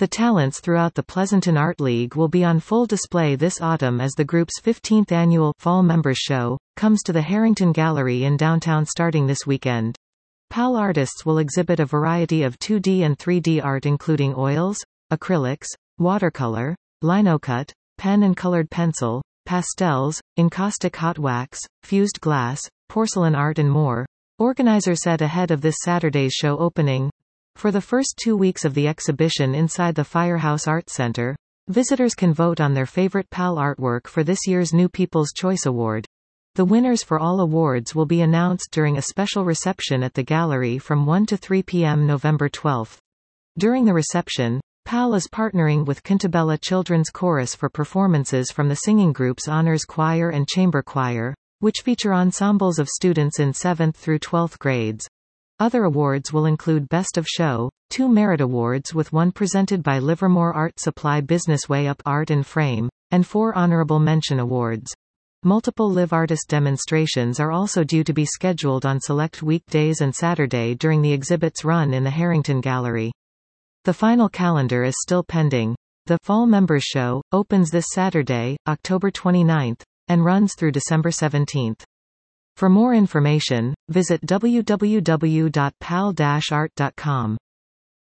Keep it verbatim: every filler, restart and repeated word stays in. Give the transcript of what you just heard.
The talents throughout the Pleasanton Art League will be on full display this autumn as the group's fifteenth annual Fall Members Show comes to the Harrington Gallery in downtown starting this weekend. P A L artists will exhibit a variety of two D and three D art including oils, acrylics, watercolor, linocut, pen and colored pencil, pastels, encaustic hot wax, fused glass, porcelain art and more. Organizers said ahead of this Saturday's show opening, for the first two weeks of the exhibition inside the Firehouse Art Center, visitors can vote on their favorite P A L artwork for this year's New People's Choice Award. The winners for all awards will be announced during a special reception at the gallery from one to three p m November twelfth. During the reception, P A L is partnering with Cantabella Children's Chorus for performances from the singing group's Honors Choir and Chamber Choir, which feature ensembles of students in seventh through twelfth grades. Other awards will include Best of Show, two Merit Awards with one presented by Livermore Art Supply Business Way Up Art and Frame, and four Honorable Mention Awards. Multiple live artist demonstrations are also due to be scheduled on select weekdays and Saturday during the exhibit's run in the Harrington Gallery. The final calendar is still pending. The Fall Members Show opens this Saturday, October twenty-ninth, and runs through December seventeenth. For more information, visit w w w dot p a l dash art dot com.